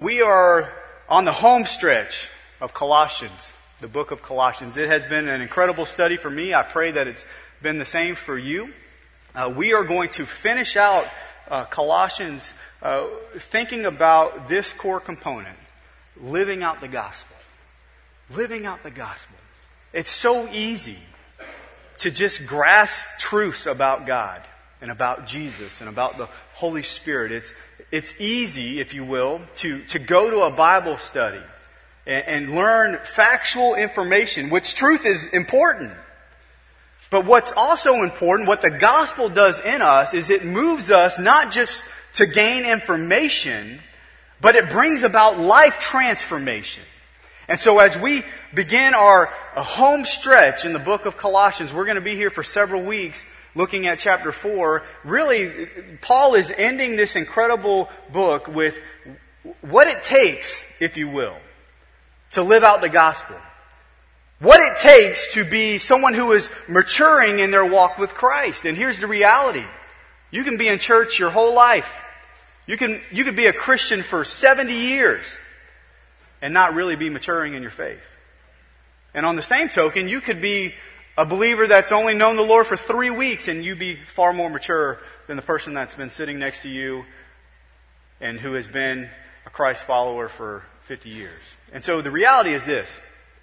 We are on the home stretch of Colossians, the book of Colossians. It has been an incredible study for me. I pray that it's been the same for you. We are going to finish out Colossians thinking about this core component, living out the gospel. Living out the gospel. It's so easy to just grasp truths about God and about Jesus and about the Holy Spirit. It's easy, if you will, to go to a Bible study and learn factual information, which truth is important. But what's also important, what the gospel does in us, is it moves us not just to gain information, but it brings about life transformation. And so as we begin our home stretch in the book of Colossians, we're going to be here for several weeks looking at chapter 4. Really, Paul is ending this incredible book with what it takes, if you will, to live out the gospel. What it takes to be someone who is maturing in their walk with Christ. And here's the reality. You can be in church your whole life. You could be a Christian for 70 years and not really be maturing in your faith. And on the same token, you could be a believer that's only known the Lord for 3 weeks and you be far more mature than the person that's been sitting next to you and who has been a Christ follower for 50 years. And so the reality is this.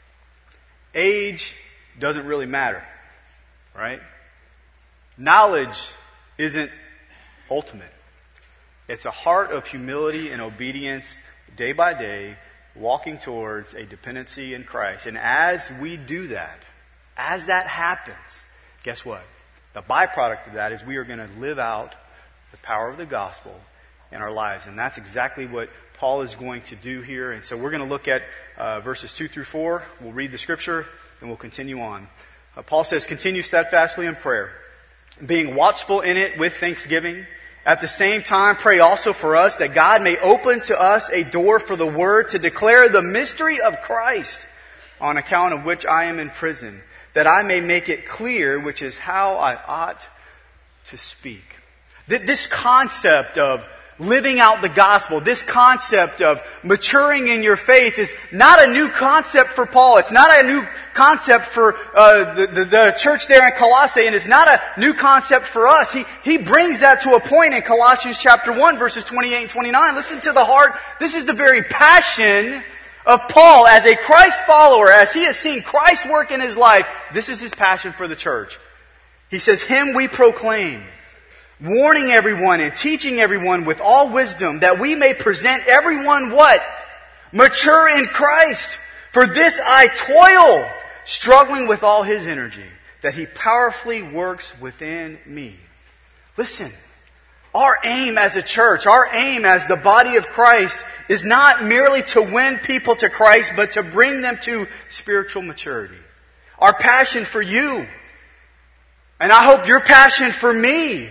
Age doesn't really matter, right? Knowledge isn't ultimate. It's a heart of humility and obedience day by day, walking towards a dependency in Christ. And as we do that, as that happens, guess what? The byproduct of that is we are going to live out the power of the gospel in our lives. And that's exactly what Paul is going to do here. And so we're going to look at verses 2 through 4. We'll read the scripture and we'll continue on. Paul says, continue steadfastly in prayer, being watchful in it with thanksgiving. At the same time, pray also for us that God may open to us a door for the word to declare the mystery of Christ, on account of which I am in prison, that I may make it clear, which is how I ought to speak. This concept of living out the gospel, this concept of maturing in your faith is not a new concept for Paul. It's not a new concept for the church there in Colossae, and it's not a new concept for us. He brings that to a point in Colossians chapter 1, verses 28 and 29. Listen to the heart. This is the very passion of Paul as a Christ follower, as he has seen Christ work in his life. This is his passion for the church. He says, Him we proclaim, warning everyone and teaching everyone with all wisdom, that we may present everyone what? Mature in Christ. For this I toil, struggling with all His energy, that He powerfully works within me. Listen, our aim as a church, our aim as the body of Christ is not merely to win people to Christ, but to bring them to spiritual maturity. Our passion for you, and I hope your passion for me,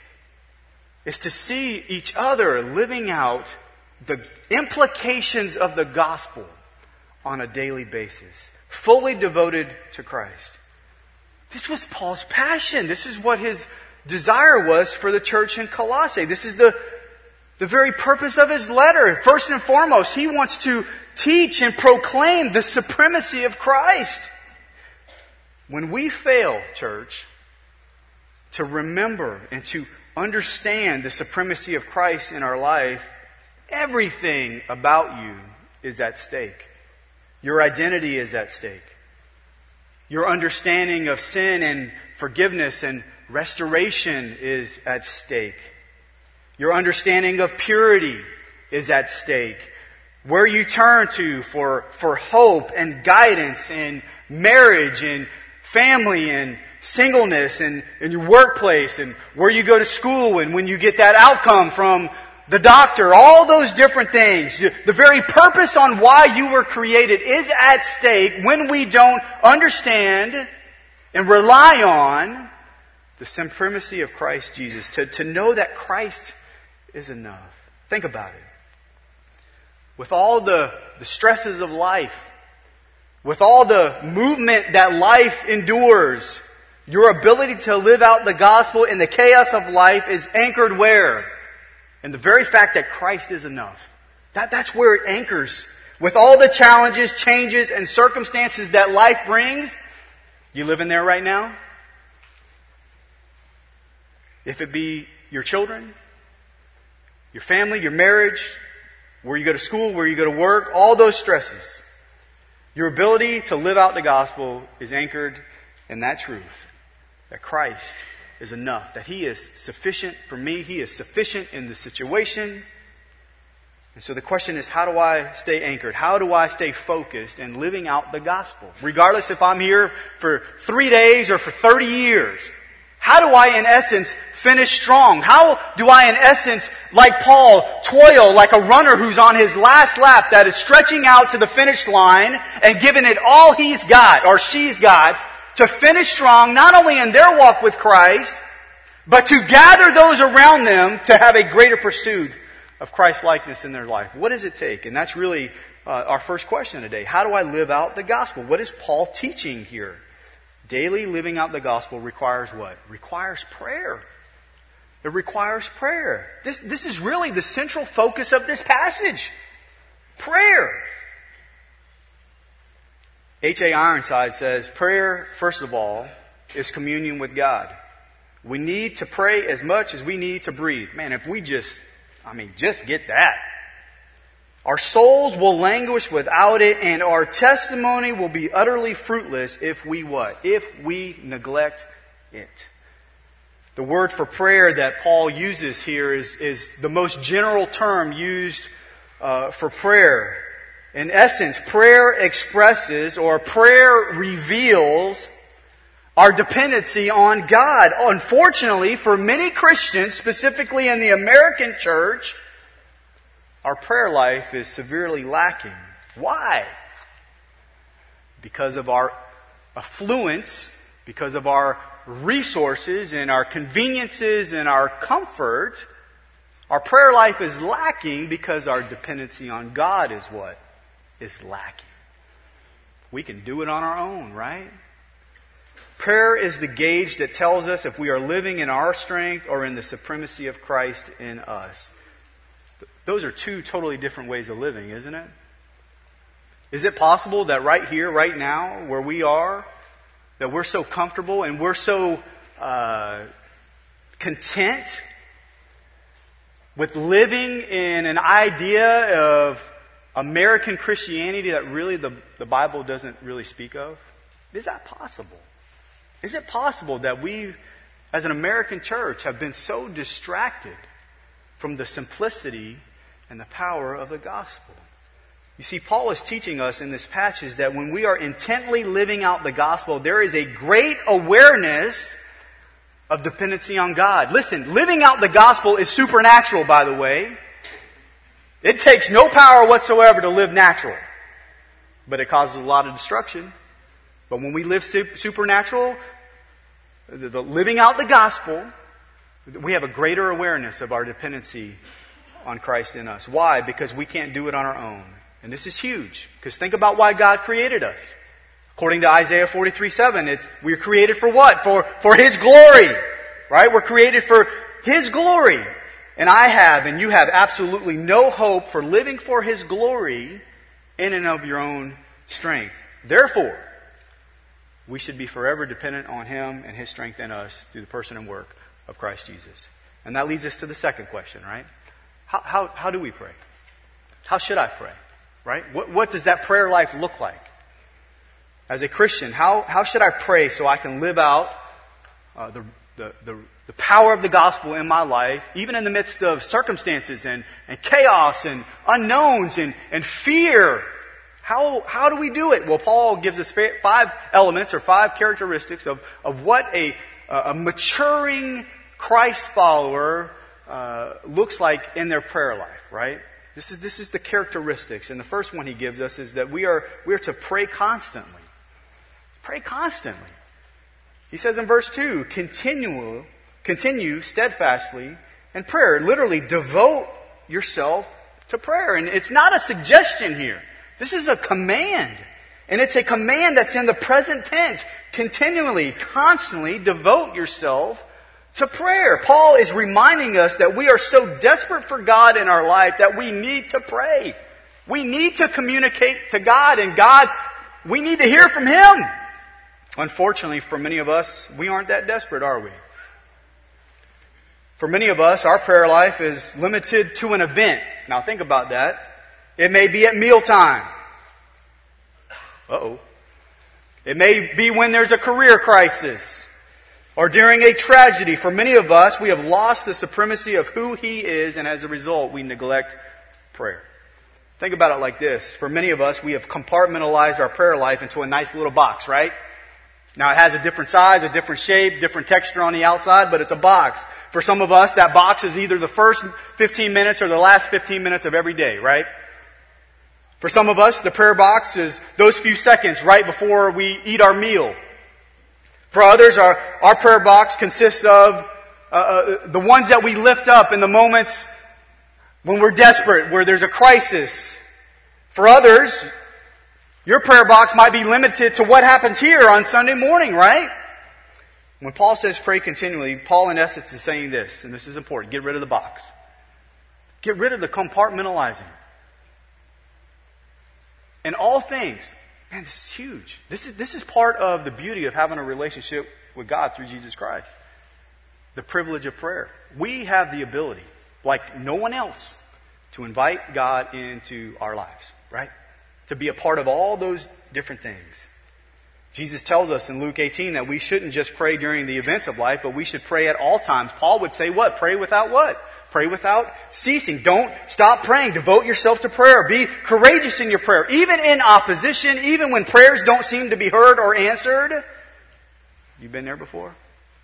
is to see each other living out the implications of the gospel on a daily basis, fully devoted to Christ. This was Paul's passion. This is what his desire was for the church in Colossae. This is the very purpose of his letter. First and foremost, he wants to teach and proclaim the supremacy of Christ. When we fail, church, to remember and to understand the supremacy of Christ in our life, everything about you is at stake. Your identity is at stake. Your understanding of sin and forgiveness and restoration is at stake. Your understanding of purity is at stake. Where you turn to for hope and guidance in marriage and family and singleness and in your workplace and where you go to school and when you get that outcome from the doctor, all those different things. The very purpose on why you were created is at stake when we don't understand and rely on the supremacy of Christ Jesus. To know that Christ is enough. Think about it. With all the stresses of life, with all the movement that life endures, your ability to live out the gospel in the chaos of life is anchored where? In the very fact that Christ is enough. That's where it anchors. With all the challenges, changes, and circumstances that life brings, you living there right now? If it be your children, your family, your marriage, where you go to school, where you go to work, all those stresses. Your ability to live out the gospel is anchored in that truth, that Christ is enough, that He is sufficient for me, He is sufficient in the situation. And so the question is, how do I stay anchored? How do I stay focused in living out the gospel? Regardless if I'm here for 3 days or for 30 years. How do I, in essence, finish strong? How do I, in essence, like Paul, toil like a runner who's on his last lap that is stretching out to the finish line and giving it all he's got or she's got to finish strong, not only in their walk with Christ, but to gather those around them to have a greater pursuit of Christ-likeness in their life? What does it take? And that's really our first question today. How do I live out the gospel? What is Paul teaching here? Daily living out the gospel requires what? Requires prayer. It requires prayer. This is really the central focus of this passage. Prayer. H.A. Ironside says, prayer, first of all, is communion with God. We need to pray as much as we need to breathe. Man, if we just get that. Our souls will languish without it, and our testimony will be utterly fruitless if we what? If we neglect it. The word for prayer that Paul uses here is the most general term used for prayer. In essence, prayer expresses or prayer reveals our dependency on God. Unfortunately, for many Christians, specifically in the American church, our prayer life is severely lacking. Why? Because of our affluence, because of our resources and our conveniences and our comfort, our prayer life is lacking because our dependency on God is what? Is lacking. We can do it on our own, right? Prayer is the gauge that tells us if we are living in our strength or in the supremacy of Christ in us. Those are two totally different ways of living, isn't it? Is it possible that right here, right now, where we are, that we're so comfortable and we're so content with living in an idea of American Christianity that really the Bible doesn't really speak of? Is that possible? Is it possible that we, as an American church, have been so distracted from the simplicity and the power of the gospel? You see, Paul is teaching us in this passage that when we are intently living out the gospel, there is a great awareness of dependency on God. Listen, living out the gospel is supernatural, by the way. It takes no power whatsoever to live natural, but it causes a lot of destruction. But when we live supernatural, the living out the gospel, we have a greater awareness of our dependency on Christ in us. Why? Because we can't do it on our own. And this is huge. Because think about why God created us. According to Isaiah 43:7, we're created for what? For His glory. Right? We're created for His glory. And I have and you have absolutely no hope for living for His glory in and of your own strength. Therefore, we should be forever dependent on Him and His strength in us through the person and work of Christ Jesus. And that leads us to the second question, right? How do we pray? How should I pray? Right? What does that prayer life look like? As a Christian, how should I pray so I can live out the power of the gospel in my life, even in the midst of circumstances and chaos and unknowns and fear? How do we do it? Well, Paul gives us 5 elements or 5 characteristics of what a maturing Christ follower looks like in their prayer life, right? This is the characteristics. And the first one he gives us is that we are to pray constantly. Pray constantly. He says in verse 2, continue steadfastly in prayer. Literally, devote yourself to prayer. And it's not a suggestion here. This is a command. And it's a command that's in the present tense. Continually, constantly devote yourself to prayer. Paul is reminding us that we are so desperate for God in our life that we need to pray. We need to communicate to God, and God, we need to hear from Him. Unfortunately, for many of us, we aren't that desperate, are we? For many of us, our prayer life is limited to an event. Now think about that. It may be at mealtime. Uh-oh. It may be when there's a career crisis or during a tragedy. For many of us, we have lost the supremacy of who He is, and as a result, we neglect prayer. Think about it like this. For many of us, we have compartmentalized our prayer life into a nice little box, right? Now, it has a different size, a different shape, different texture on the outside, but it's a box. For some of us, that box is either the first 15 minutes or the last 15 minutes of every day, right? For some of us, the prayer box is those few seconds right before we eat our meal. For others, our prayer box consists of the ones that we lift up in the moments when we're desperate, where there's a crisis. For others, your prayer box might be limited to what happens here on Sunday morning, right? When Paul says pray continually, Paul in essence is saying this, and this is important. Get rid of the box. Get rid of the compartmentalizing. In all things, man, this is huge. This is part of the beauty of having a relationship with God through Jesus Christ. The privilege of prayer. We have the ability, like no one else, to invite God into our lives, right? To be a part of all those different things. Jesus tells us in Luke 18 that we shouldn't just pray during the events of life, but we should pray at all times. Paul would say what? Pray without what? Pray without ceasing. Don't stop praying. Devote yourself to prayer. Be courageous in your prayer. Even in opposition, even when prayers don't seem to be heard or answered. You've been there before?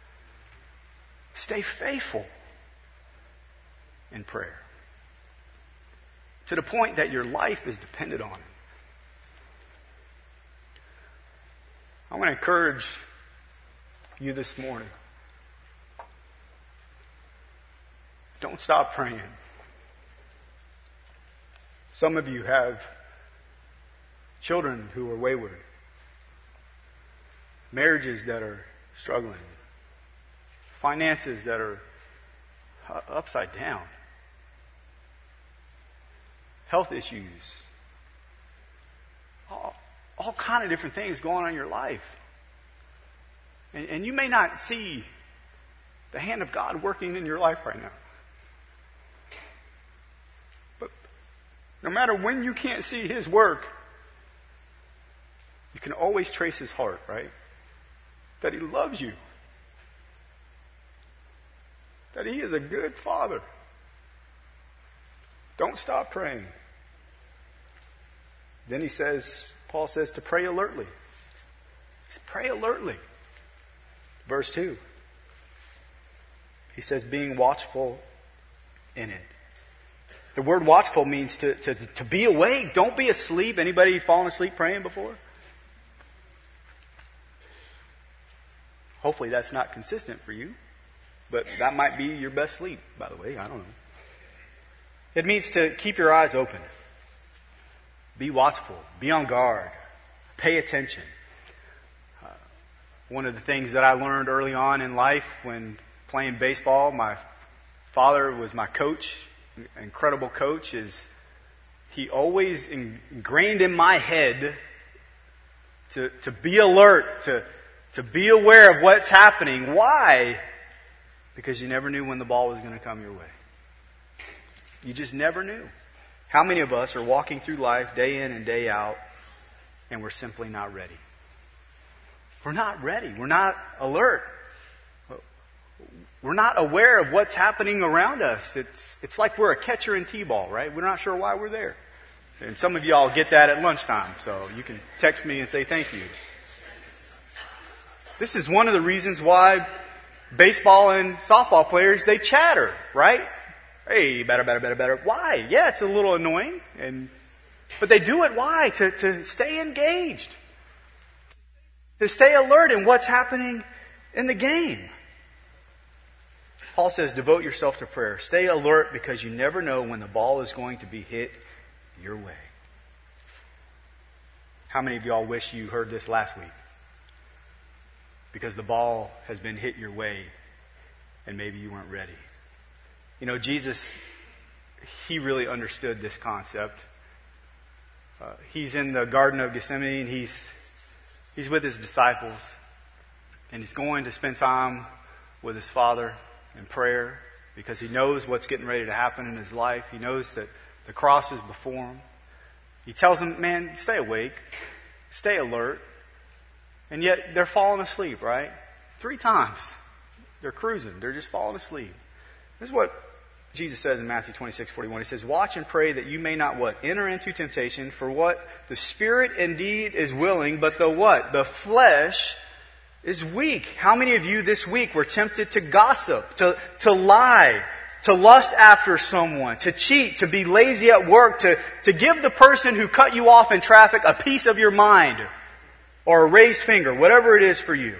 Stay faithful in prayer. To the point that your life is dependent on it. I want to encourage you this morning. Don't stop praying. Some of you have children who are wayward, marriages that are struggling, finances that are upside down, health issues, all kind of different things going on in your life. And you may not see the hand of God working in your life right now. But no matter when you can't see His work, you can always trace His heart, right? That He loves you. That He is a good Father. Don't stop praying. Then Paul says to pray alertly. Pray alertly. Verse 2. He says being watchful in it. The word watchful means to be awake. Don't be asleep. Anybody fallen asleep praying before? Hopefully that's not consistent for you. But that might be your best sleep, by the way. I don't know. It means to keep your eyes open. Be watchful. Be on guard. Pay attention. One of the things that I learned early on in life when playing baseball, my father was my coach, incredible coach, is he always ingrained in my head to be alert, to be aware of what's happening. Why? Because you never knew when the ball was going to come your way. You just never knew. How many of us are walking through life day in and day out and we're simply not ready? We're not ready. We're not alert. We're not aware of what's happening around us. It's like we're a catcher in T-ball, right? We're not sure why we're there. And some of y'all get that at lunchtime, so you can text me and say thank you. This is one of the reasons why baseball and softball players, they chatter, right? Hey, better. Why? Yeah, it's a little annoying, but they do it. Why? To stay engaged. To stay alert in what's happening in the game. Paul says, devote yourself to prayer. Stay alert because you never know when the ball is going to be hit your way. How many of y'all wish you heard this last week? Because the ball has been hit your way and maybe you weren't ready. You know, Jesus, he really understood this concept. He's in the Garden of Gethsemane, and he's with his disciples, and he's going to spend time with his Father in prayer because he knows what's getting ready to happen in his life. He knows that the cross is before him. He tells them, man, stay awake, stay alert. And yet they're falling asleep, right? 3 times. They're cruising. They're just falling asleep. This is what Jesus says in Matthew 26:41. He says, watch and pray that you may not what? Enter into temptation. For what? The spirit indeed is willing, but the what? The flesh is weak. How many of you this week were tempted to gossip, to lie, to lust after someone, to cheat, to be lazy at work, to give the person who cut you off in traffic a piece of your mind or a raised finger, whatever it is for you?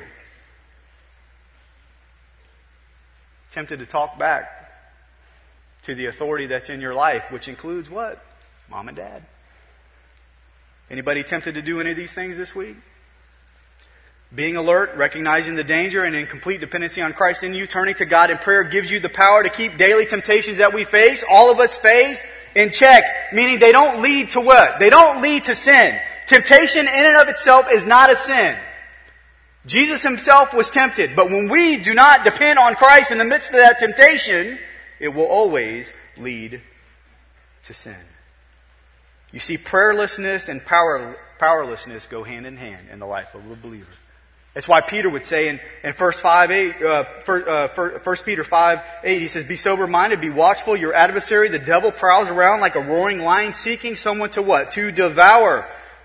Tempted to talk back to the authority that's in your life, which includes what? Mom and dad. Anybody tempted to do any of these things this week? Being alert, recognizing the danger, and in complete dependency on Christ in you, turning to God in prayer gives you the power to keep daily temptations that we face, all of us face, in check. Meaning they don't lead to what? They don't lead to sin. Temptation in and of itself is not a sin. Jesus himself was tempted, but when we do not depend on Christ in the midst of that temptation, it will always lead to sin. You see, prayerlessness and powerlessness go hand in hand in the life of a believer. That's why Peter would say in 1 Peter 5:8, he says, be sober-minded, be watchful. Your adversary, the devil, prowls around like a roaring lion seeking someone to what? To devour.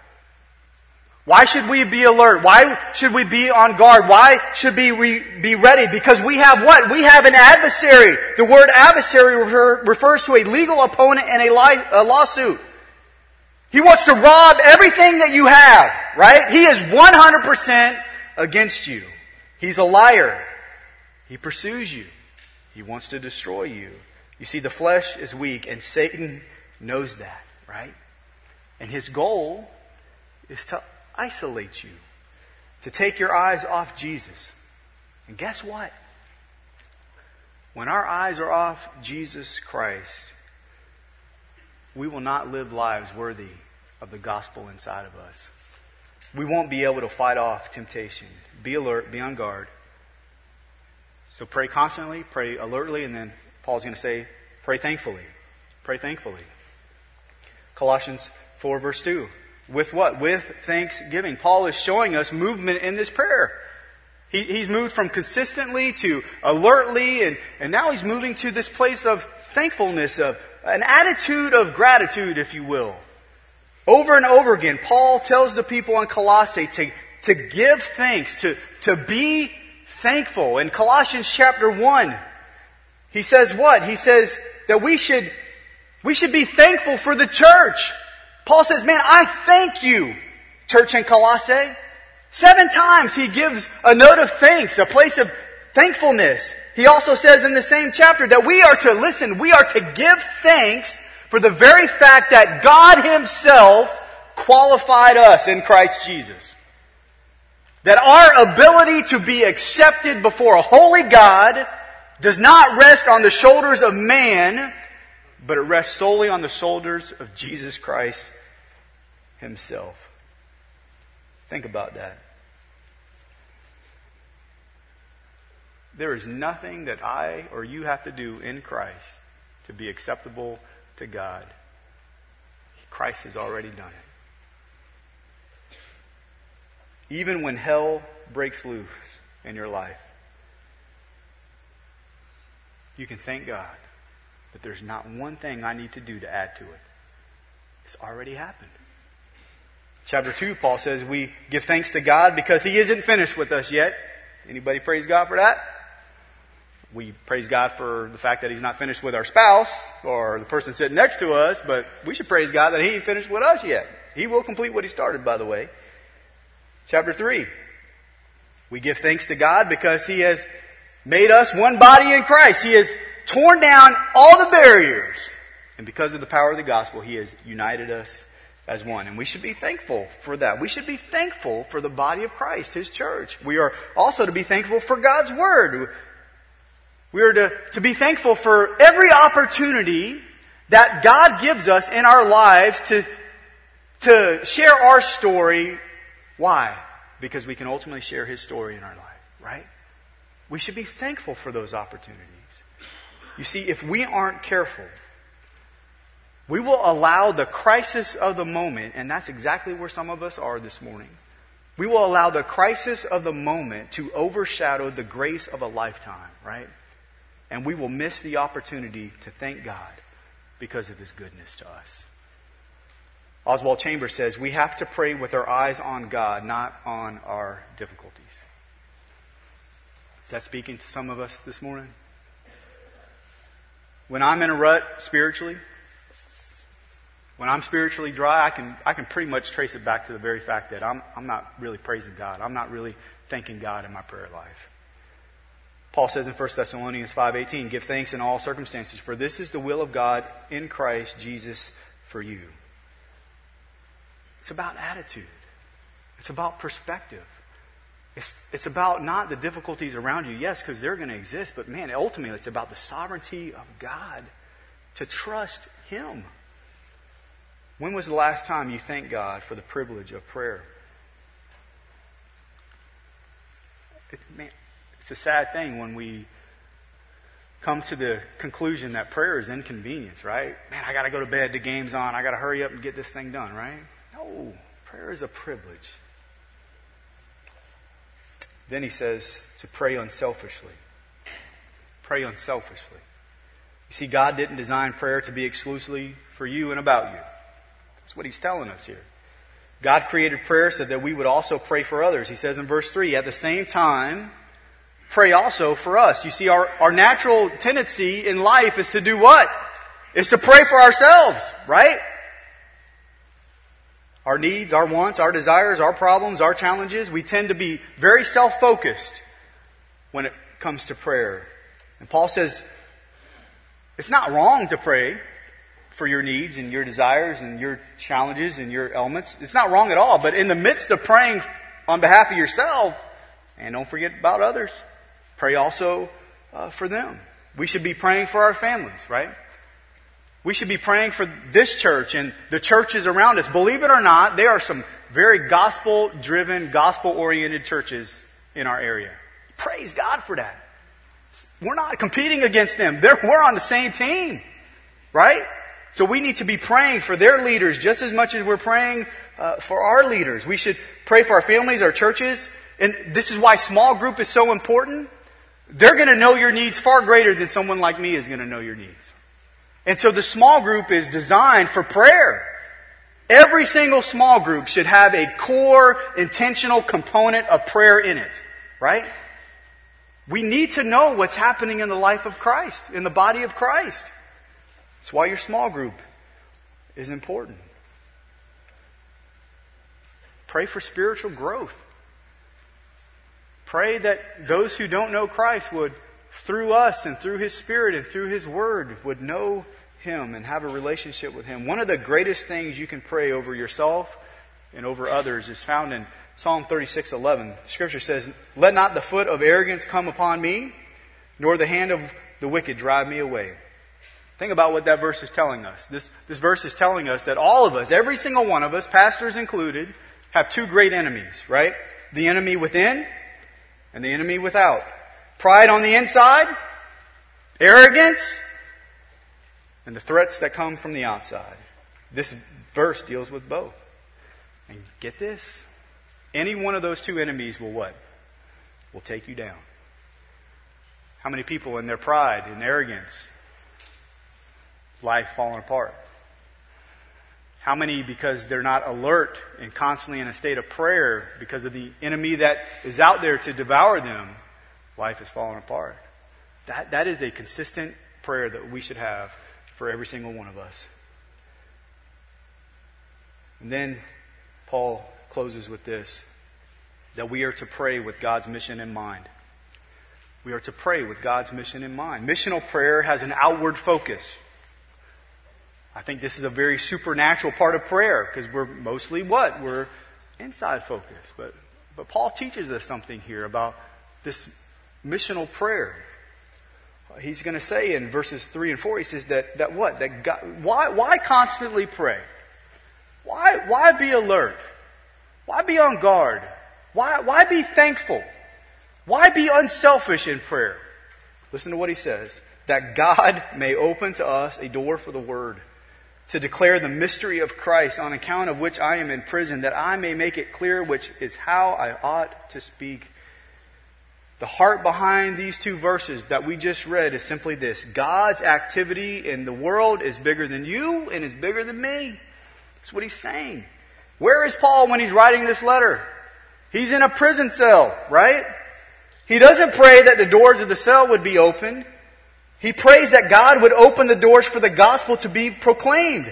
Why should we be alert? Why should we be on guard? Why should we be ready? Because we have what? We have an adversary. The word adversary refers to a legal opponent in a lawsuit. He wants to rob everything that you have, right? He is 100% against you. He's a liar. He pursues you. He wants to destroy you. You see, the flesh is weak, and Satan knows that, right? And his goal is to isolate you, to take your eyes off Jesus. And guess what? When our eyes are off Jesus Christ, we will not live lives worthy of the gospel inside of us. We won't be able to fight off temptation. Be alert, be on guard. So pray constantly, pray alertly, and then Paul's going to say, pray thankfully. Pray thankfully. Colossians 4 verse 2. With what? With thanksgiving. Paul is showing us movement in this prayer. He's moved from consistently to alertly, and now he's moving to this place of thankfulness, of an attitude of gratitude, if you will. Over and over again, Paul tells the people in Colossae to give thanks, to be thankful. In Colossians chapter 1, he says what? He says that we should be thankful for the church. Paul says, man, I thank you, church in Colossae. 7 times he gives a note of thanks, a place of thankfulness. He also says in the same chapter that we are to give thanks for the very fact that God himself qualified us in Christ Jesus. That our ability to be accepted before a holy God does not rest on the shoulders of man, but it rests solely on the shoulders of Jesus Christ himself. Think about that. There is nothing that I or you have to do in Christ to be acceptable to God. Christ has already done it. Even when hell breaks loose in your life, you can thank God that there's not one thing I need to do to add to it. It's already happened. Chapter 2, Paul says we give thanks to God because he isn't finished with us yet. Anybody praise God for that? We praise God for the fact that he's not finished with our spouse or the person sitting next to us, but we should praise God that he ain't finished with us yet. He will complete what he started, by the way. Chapter 3, we give thanks to God because he has made us one body in Christ. He has torn down all the barriers. And because of the power of the gospel, he has united us as one. And we should be thankful for that. We should be thankful for the body of Christ, his church. We are also to be thankful for God's word. We are to be thankful for every opportunity that God gives us in our lives to share our story. Why? Because we can ultimately share His story in our life, right? We should be thankful for those opportunities. You see, if we aren't careful, we will allow the crisis of the moment, and that's exactly where some of us are this morning. We will allow the crisis of the moment to overshadow the grace of a lifetime, right? And we will miss the opportunity to thank God because of His goodness to us. Oswald Chambers says, we have to pray with our eyes on God, not on our difficulties. Is that speaking to some of us this morning? When I'm in a rut spiritually, when I'm spiritually dry, I can pretty much trace it back to the very fact that I'm not really praising God. I'm not really thanking God in my prayer life. Paul says in 1 Thessalonians 5:18, give thanks in all circumstances, for this is the will of God in Christ Jesus for you. It's about attitude. It's about perspective. It's about not the difficulties around you, yes, because they're going to exist, but man, ultimately it's about the sovereignty of God, to trust Him. When was the last time you thanked God for the privilege of prayer? It's a sad thing when we come to the conclusion that prayer is inconvenience, right? Man, I got to go to bed, the game's on, I got to hurry up and get this thing done, right? No, prayer is a privilege. Then he says to pray unselfishly. Pray unselfishly. You see, God didn't design prayer to be exclusively for you and about you. That's what He's telling us here. God created prayer so that we would also pray for others. He says in verse 3, at the same time, pray also for us. You see, our natural tendency in life is to do what? Is to pray for ourselves, right? Our needs, our wants, our desires, our problems, our challenges. We tend to be very self-focused when it comes to prayer. And Paul says, it's not wrong to pray for your needs and your desires and your challenges and your elements. It's not wrong at all. But in the midst of praying on behalf of yourself, and don't forget about others, pray also for them. We should be praying for our families, right? We should be praying for this church and the churches around us. Believe it or not, there are some very gospel-driven, gospel-oriented churches in our area. Praise God for that. We're not competing against them. We're on the same team, right? So we need to be praying for their leaders just as much as we're praying for our leaders. We should pray for our families, our churches. And this is why small group is so important. They're going to know your needs far greater than someone like me is going to know your needs. And so the small group is designed for prayer. Every single small group should have a core, intentional component of prayer in it, right? We need to know what's happening in the life of Christ, in the body of Christ. That's why your small group is important. Pray for spiritual growth. Pray that those who don't know Christ would, through us and through His Spirit and through His Word, would know Him and have a relationship with Him. One of the greatest things you can pray over yourself and over others is found in Psalm 36:11. Scripture says, let not the foot of arrogance come upon me, nor the hand of the wicked drive me away. Think about what that verse is telling us. This verse is telling us that all of us, every single one of us, pastors included, have two great enemies, right? The enemy within and the enemy without. Pride on the inside, arrogance, and the threats that come from the outside. This verse deals with both. And get this, any one of those two enemies will what? Will take you down. How many people in their pride and arrogance, life falling apart? How many, because they're not alert and constantly in a state of prayer because of the enemy that is out there to devour them, life is falling apart? That is a consistent prayer that we should have for every single one of us. And then Paul closes with this, that we are to pray with God's mission in mind. We are to pray with God's mission in mind. Missional prayer has an outward focus. I think this is a very supernatural part of prayer because we're mostly what? We're inside focused. But Paul teaches us something here about this missional prayer. he's going to say in verses 3 and 4, he says that what? That God, why constantly pray? Why be alert? Why be on guard? Why be thankful? Why be unselfish in prayer? Listen to what he says. That God may open to us a door for the word, to declare the mystery of Christ, on account of which I am in prison, that I may make it clear which is how I ought to speak. The heart behind these two verses that we just read is simply this. God's activity in the world is bigger than you and is bigger than me. That's what he's saying. Where is Paul when he's writing this letter? He's in a prison cell, right? He doesn't pray that the doors of the cell would be opened. He prays that God would open the doors for the gospel to be proclaimed.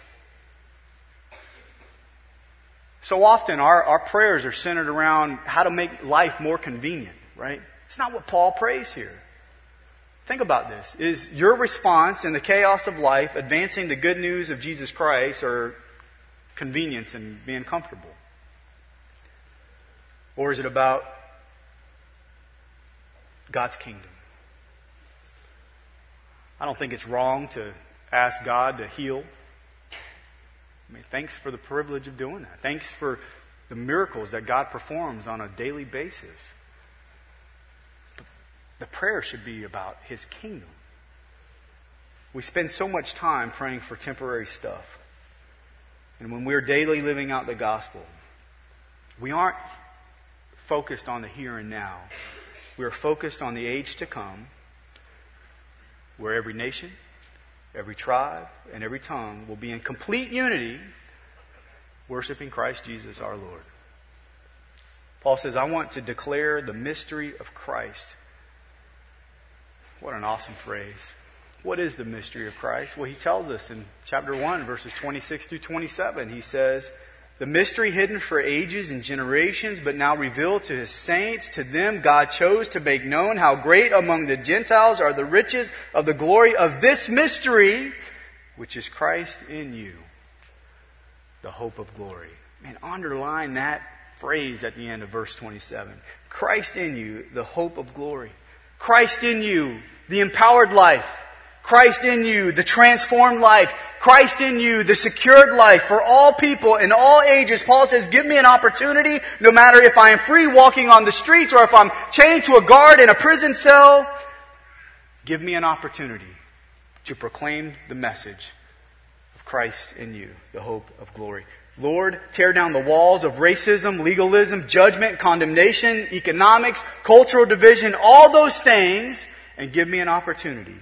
So often our prayers are centered around how to make life more convenient, right? It's not what Paul prays here. Think about this. Is your response in the chaos of life advancing the good news of Jesus Christ, or convenience and being comfortable? Or is it about God's kingdom? I don't think it's wrong to ask God to heal. I mean, thanks for the privilege of doing that. Thanks for the miracles that God performs on a daily basis. But the prayer should be about His kingdom. We spend so much time praying for temporary stuff. And when we're daily living out the gospel, we aren't focused on the here and now. We are focused on the age to come, where every nation, every tribe, and every tongue will be in complete unity, worshiping Christ Jesus our Lord. Paul says, I want to declare the mystery of Christ. What an awesome phrase. What is the mystery of Christ? Well, he tells us in chapter 1, verses 26 through 27. He says, the mystery hidden for ages and generations, but now revealed to His saints. To them God chose to make known how great among the Gentiles are the riches of the glory of this mystery, which is Christ in you, the hope of glory. Man, underline that phrase at the end of verse 27. Christ in you, the hope of glory. Christ in you, the empowered life. Christ in you, the transformed life. Christ in you, the secured life for all people in all ages. Paul says, give me an opportunity, no matter if I am free walking on the streets or if I'm chained to a guard in a prison cell. Give me an opportunity to proclaim the message of Christ in you, the hope of glory. Lord, tear down the walls of racism, legalism, judgment, condemnation, economics, cultural division, all those things, and give me an opportunity.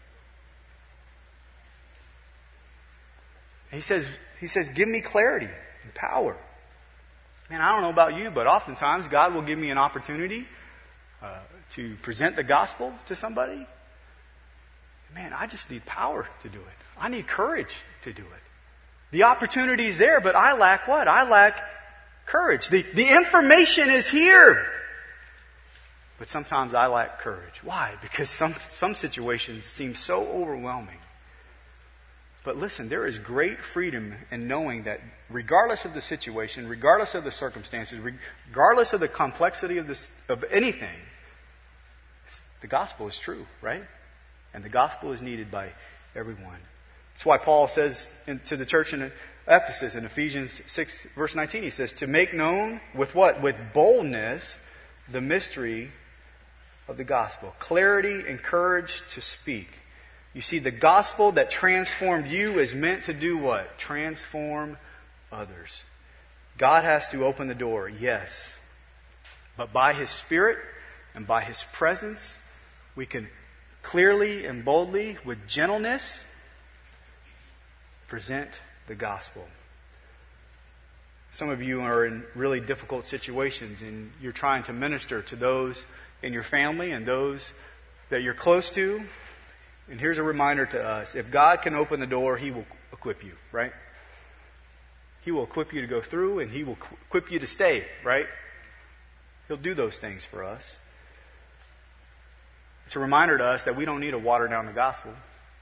He says, give me clarity and power. Man, I don't know about you, but oftentimes God will give me an opportunity to present the gospel to somebody. Man, I just need power to do it. I need courage to do it. The opportunity is there, but I lack what? I lack courage. The information is here. But sometimes I lack courage. Why? Because some situations seem so overwhelming. But listen, there is great freedom in knowing that regardless of the situation, regardless of the circumstances, regardless of the complexity of anything, the gospel is true, right? And the gospel is needed by everyone. That's why Paul says to the church in Ephesus in Ephesians 6, verse 19, he says, to make known with what? With boldness the mystery of the gospel. Clarity and courage to speak. You see, the gospel that transformed you is meant to do what? Transform others. God has to open the door, yes. But by His Spirit and by His presence, we can clearly and boldly, with gentleness, present the gospel. Some of you are in really difficult situations and you're trying to minister to those in your family and those that you're close to. And here's a reminder to us. If God can open the door, He will equip you, right? He will equip you to go through and He will equip you to stay, right? He'll do those things for us. It's a reminder to us that we don't need to water down the gospel.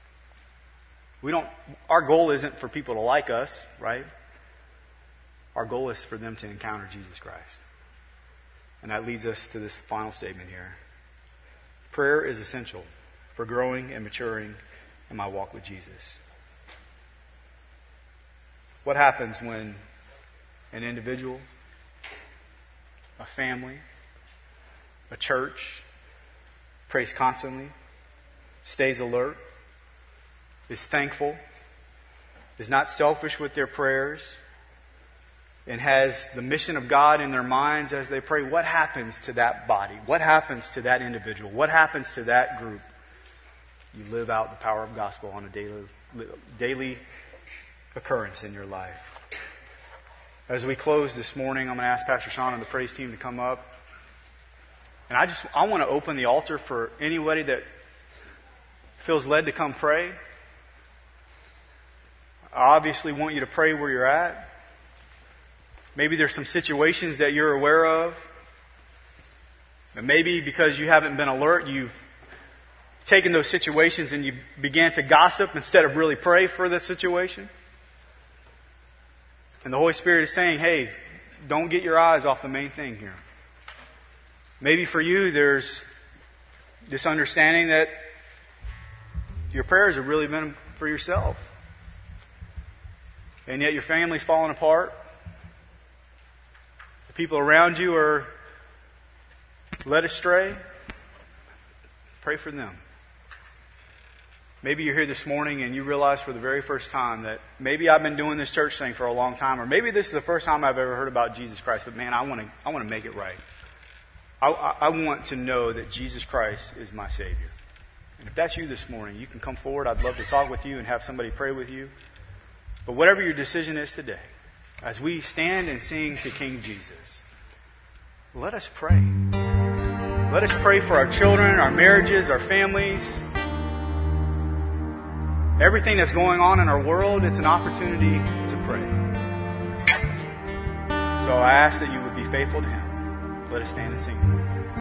Our goal isn't for people to like us, right? Our goal is for them to encounter Jesus Christ. And that leads us to this final statement here. Prayer is essential. for growing and maturing in my walk with Jesus. What happens when an individual, a family, a church prays constantly, stays alert, is thankful, is not selfish with their prayers, and has the mission of God in their minds as they pray? What happens to that body? What happens to that individual? What happens to that group? You live out the power of gospel on a daily occurrence in your life. As we close this morning, I'm going to ask Pastor Sean and the praise team to come up. And I want to open the altar for anybody that feels led to come pray. I obviously want you to pray where you're at. Maybe there's some situations that you're aware of. And maybe because you haven't been alert, you've taken those situations and you began to gossip instead of really pray for the situation. And the Holy Spirit is saying, hey, don't get your eyes off the main thing here. Maybe for you, there's this understanding that your prayers have really been for yourself. And yet your family's falling apart. The people around you are led astray. Pray for them. Maybe you're here this morning and you realize for the very first time that maybe I've been doing this church thing for a long time, or maybe this is the first time I've ever heard about Jesus Christ, but man, I want to make it right. I want to know that Jesus Christ is my Savior. And if that's you this morning, you can come forward. I'd love to talk with you and have somebody pray with you. But whatever your decision is today, as we stand and sing to King Jesus, let us pray. Let us pray for our children, our marriages, our families. Everything that's going on in our world, it's an opportunity to pray. So I ask that you would be faithful to Him. Let us stand and sing.